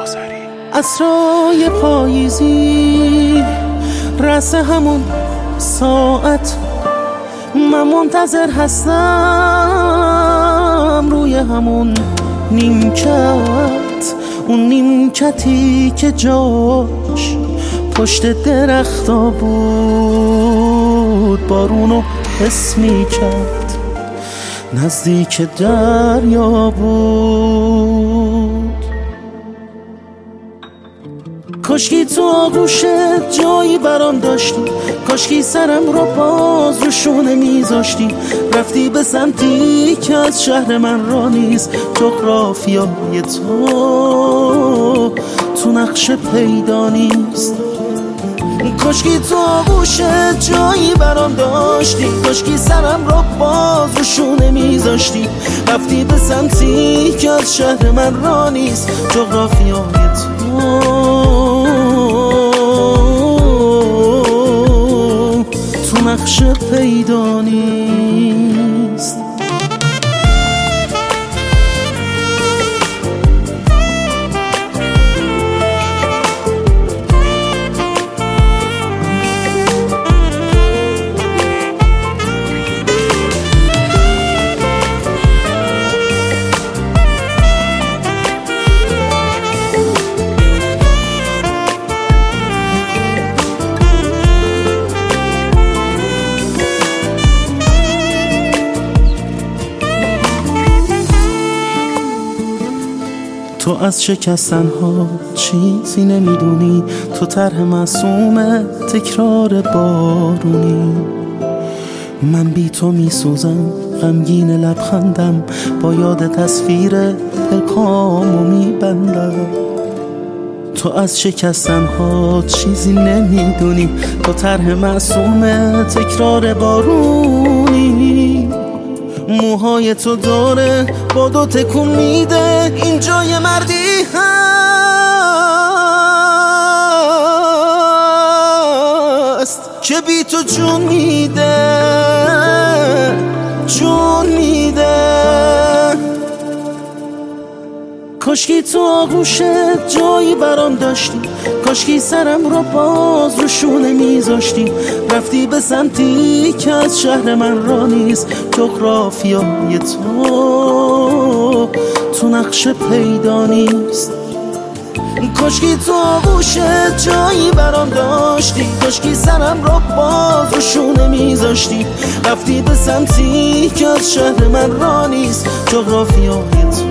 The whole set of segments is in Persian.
عصرای پاییزی رس همون ساعت من منتظر هستم روی همون نیمکت، اون نیمکتی که جاش پشت درختا بود، بارونو حس می کرد نزدیک دریا بود. کاشکی تو آغوشت جایی برام داشتی، کاشکی سرم رو باز رو شونه میذاشتی، رفتی به سمتی که از شهر من را نیست، جغرافیای تو نقشه پیدا نیست. کاشکی تو آغوشت جایی برام داشتی، کاشکی سرم رو باز رو شونه میذاشتی، رفتی به سمتی که از شهر من را نیست، جغرافیای تو نقشه پیدا نیست. تو از شکستن ها چیزی نمیدونی، تو طرح معصوم تکرار بارونی. من بی تو میسوزم غمگین لبخندم، با یاد تصویر پلکامو میبندم. تو از شکستن ها چیزی نمیدونی، تو طرح معصوم تکرار بارونی. موهای تو داره با دو تکون میده، این جای مردی هست که بی تو جون میده، جون میده. کاشکی تو آغوشت جایی برام داشتی، کاشکی سرم رو باز رو شونه میذاشتی، رفتی به سمتی که از شهر من را نیست، جغرافیای تو نقشه پیدا نیست. کاشکی تو آغوشت جایی برام داشتی، کاشکی سرم رو باز رو شونه میذاشتی، رفتی به سمتی که از شهر من را نیست، جغرافیای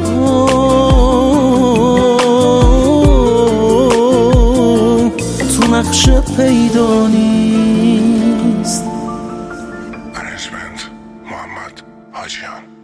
تو نقشه پیدا نیست. منیجمنت محمد حاجیان.